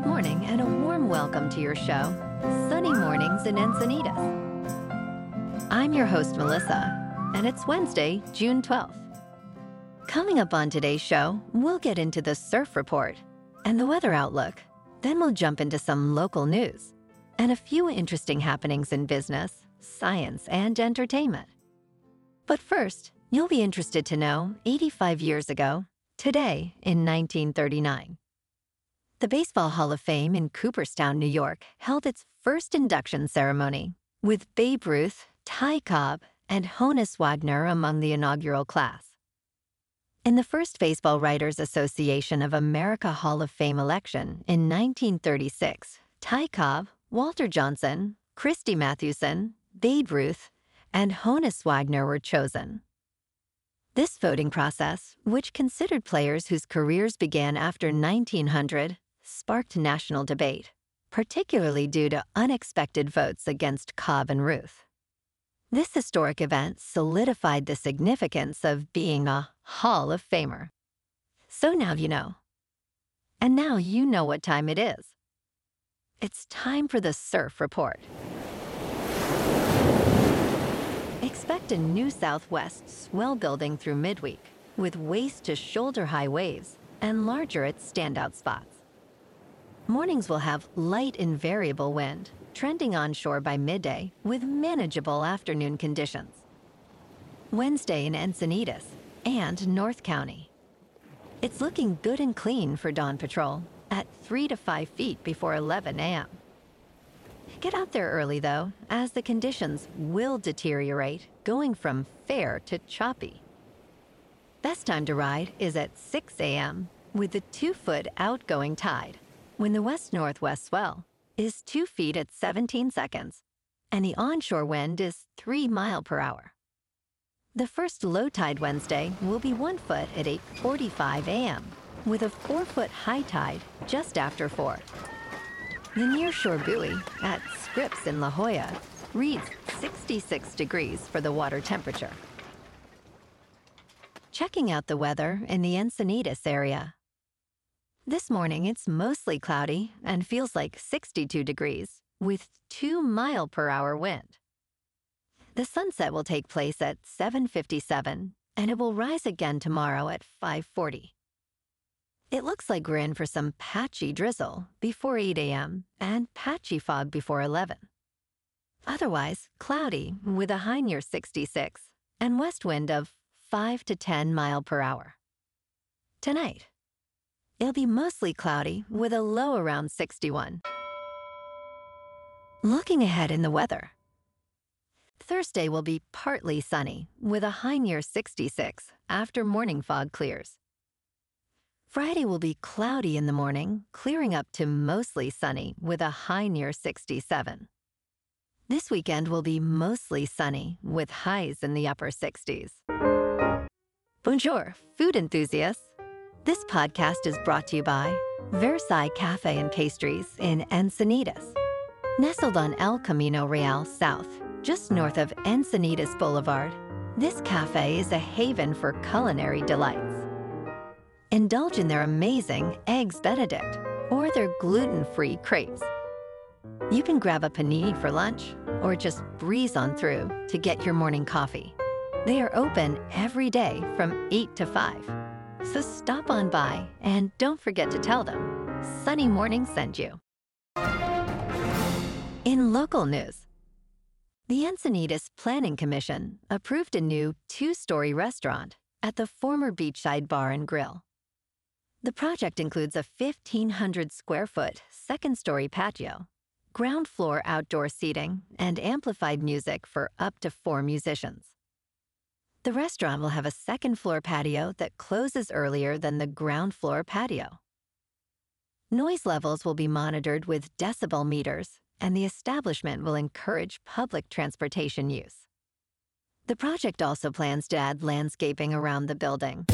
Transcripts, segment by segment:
Good morning and a warm welcome to your show, Sunny Mornings in Encinitas. I'm your host, Melissa, and it's Wednesday, June 12th. Coming up on today's show, we'll get into the surf report and the weather outlook. Then we'll jump into some local news and a few interesting happenings in business, science, and entertainment. But first, you'll be interested to know 85 years ago, today in 1939. The Baseball Hall of Fame in Cooperstown, New York, held its first induction ceremony, with Babe Ruth, Ty Cobb, and Honus Wagner among the inaugural class. In the first Baseball Writers Association of America Hall of Fame election in 1936, Ty Cobb, Walter Johnson, Christy Mathewson, Babe Ruth, and Honus Wagner were chosen. This voting process, which considered players whose careers began after 1900, sparked national debate, particularly due to unexpected votes against Cobb and Ruth. This historic event solidified the significance of being a Hall of Famer. So now you know. And now you know what time it is. It's time for the Surf Report. Expect a new southwest swell building through midweek, with waist to shoulder-high waves and larger at standout spots. Mornings will have light and variable wind, trending onshore by midday with manageable afternoon conditions. Wednesday in Encinitas and North County. It's looking good and clean for dawn patrol at 3 to 5 feet before 11 a.m. Get out there early, though, as the conditions will deteriorate, going from fair to choppy. Best time to ride is at 6 a.m. with the 2-foot outgoing tide, when the west-northwest swell is 2 feet at 17 seconds, and the onshore wind is 3 miles per hour. The first low tide Wednesday will be 1 foot at 8:45 a.m., with a 4-foot high tide just after 4. The nearshore buoy at Scripps in La Jolla reads 66 degrees for the water temperature. Checking out the weather in the Encinitas area. This morning, it's mostly cloudy and feels like 62 degrees with 2 mile per hour wind. The sunset will take place at 7:57, and it will rise again tomorrow at 5:40. It looks like we're in for some patchy drizzle before 8 a.m. and patchy fog before 11. Otherwise, cloudy with a high near 66 and west wind of 5 to 10 mile per hour. Tonight, it'll be mostly cloudy with a low around 61. Looking ahead in the weather. Thursday will be partly sunny with a high near 66 after morning fog clears. Friday will be cloudy in the morning, clearing up to mostly sunny with a high near 67. This weekend will be mostly sunny with highs in the upper 60s. Bonjour, food enthusiasts. This podcast is brought to you by Versailles Cafe and Pastries in Encinitas. Nestled on El Camino Real South, just north of Encinitas Boulevard, this cafe is a haven for culinary delights. Indulge in their amazing Eggs Benedict or their gluten-free crepes. You can grab a panini for lunch or just breeze on through to get your morning coffee. They are open every day from 8 to 5. So stop on by and don't forget to tell them Sunny Morning sent you. In local news, the Encinitas Planning Commission approved a new 2-story restaurant at the former Beachside Bar and Grill. The project includes a 1,500-square-foot second-story patio, ground floor outdoor seating, and amplified music for up to 4 musicians. The restaurant will have a second-floor patio that closes earlier than the ground floor patio. Noise levels will be monitored with decibel meters, and the establishment will encourage public transportation use. The project also plans to add landscaping around the building.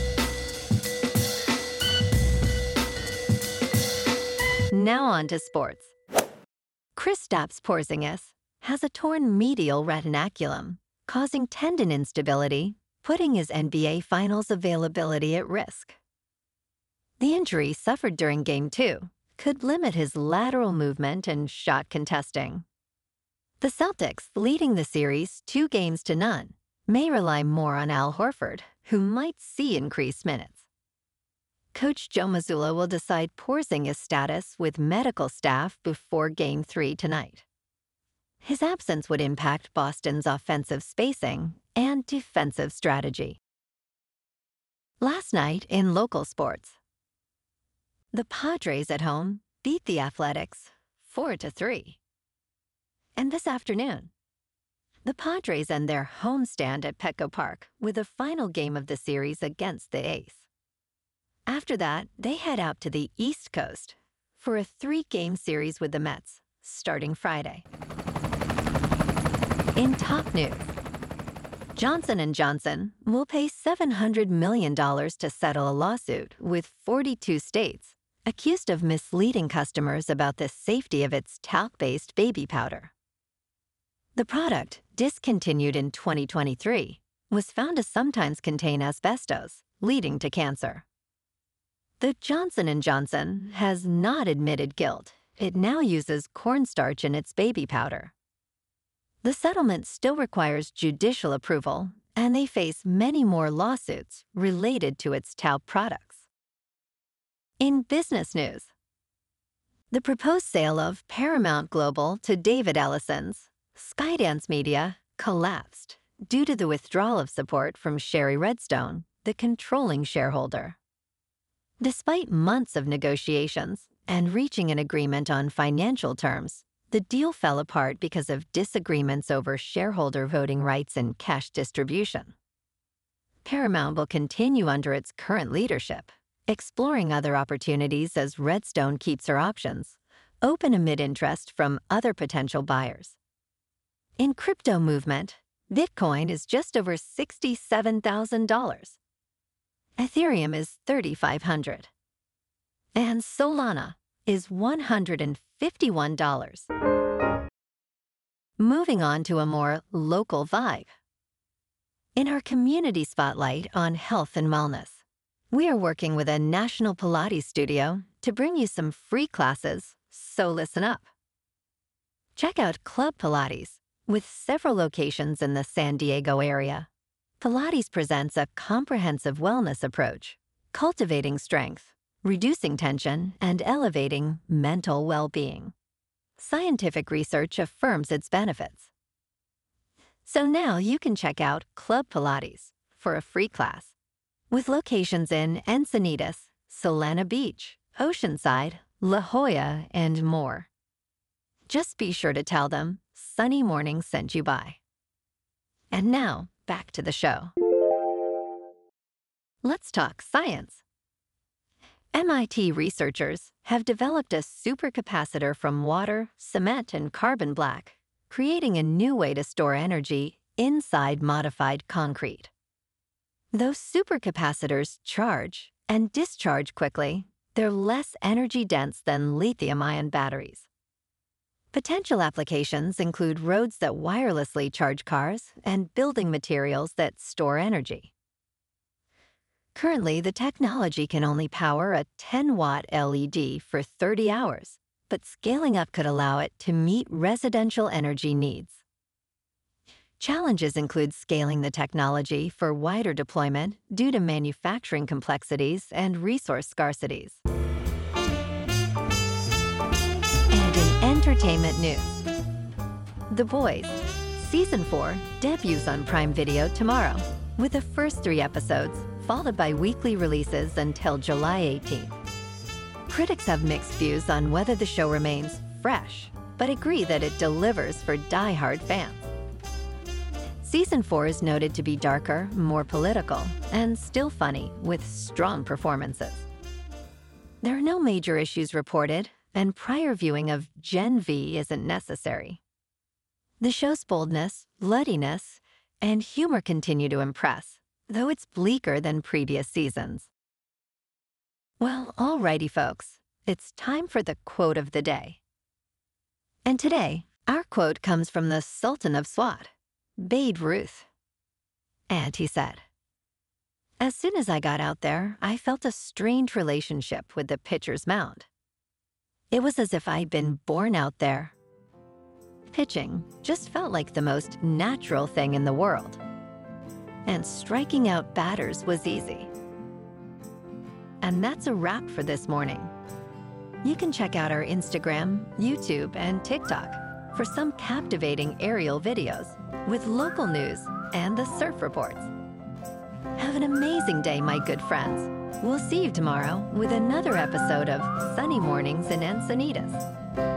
Now on to sports. Kristaps Porzingis has a torn medial retinaculum, causing tendon instability, putting his NBA Finals availability at risk. The injury, suffered during Game 2, could limit his lateral movement and shot contesting. The Celtics, leading the series 2-0, may rely more on Al Horford, who might see increased minutes. Coach Joe Mazzulla will decide Porzingis' status with medical staff before Game 3 tonight. His absence would impact Boston's offensive spacing and defensive strategy. Last night in local sports, the Padres at home beat the Athletics 4-3. And this afternoon, the Padres end their homestand at Petco Park with the final game of the series against the A's. After that, they head out to the East Coast for a 3-game series with the Mets, starting Friday. In top news, Johnson & Johnson will pay $700 million to settle a lawsuit with 42 states accused of misleading customers about the safety of its talc-based baby powder. The product, discontinued in 2023, was found to sometimes contain asbestos, leading to cancer. The Johnson & Johnson has not admitted guilt. It now uses cornstarch in its baby powder. The settlement still requires judicial approval, and they face many more lawsuits related to its talc products. In business news, the proposed sale of Paramount Global to David Ellison's Skydance Media collapsed due to the withdrawal of support from Sherry Redstone, the controlling shareholder. Despite months of negotiations and reaching an agreement on financial terms, the deal fell apart because of disagreements over shareholder voting rights and cash distribution. Paramount will continue under its current leadership, exploring other opportunities as Redstone keeps her options open amid interest from other potential buyers. In crypto movement, Bitcoin is just over $67,000. Ethereum is $3,500. And Solana is $151. Moving on to a more local vibe. In our community spotlight on health and wellness, we are working with a national Pilates studio to bring you some free classes, so listen up. Check out Club Pilates, with several locations in the San Diego area. Pilates presents a comprehensive wellness approach, cultivating strength, reducing tension, and elevating mental well-being. Scientific research affirms its benefits. So now you can check out Club Pilates for a free class, with locations in Encinitas, Solana Beach, Oceanside, La Jolla, and more. Just be sure to tell them Sunny Morning sent you by. And now, back to the show. Let's talk science. MIT researchers have developed a supercapacitor from water, cement, and carbon black, creating a new way to store energy inside modified concrete. Though supercapacitors charge and discharge quickly, they're less energy-dense than lithium-ion batteries. Potential applications include roads that wirelessly charge cars and building materials that store energy. Currently, the technology can only power a 10-watt LED for 30 hours, but scaling up could allow it to meet residential energy needs. Challenges include scaling the technology for wider deployment due to manufacturing complexities and resource scarcities. And in entertainment news, The Boys, Season 4 debuts on Prime Video tomorrow, with the first 3 episodes, followed by weekly releases until July 18th. Critics have mixed views on whether the show remains fresh, but agree that it delivers for die-hard fans. Season 4 is noted to be darker, more political, and still funny, with strong performances. There are no major issues reported, and prior viewing of Gen V isn't necessary. The show's boldness, bloodiness, and humor continue to impress, though it's bleaker than previous seasons. Well, alrighty, folks, it's time for the quote of the day. And today, our quote comes from the Sultan of Swat, Babe Ruth. And he said, "As soon as I got out there, I felt a strained relationship with the pitcher's mound. It was as if I'd been born out there. Pitching just felt like the most natural thing in the world. And striking out batters was easy. And that's a wrap for this morning. You can check out our Instagram, YouTube, and TikTok for some captivating aerial videos with local news and the surf reports. Have an amazing day, my good friends. We'll see you tomorrow with another episode of Sunny Mornings in Encinitas.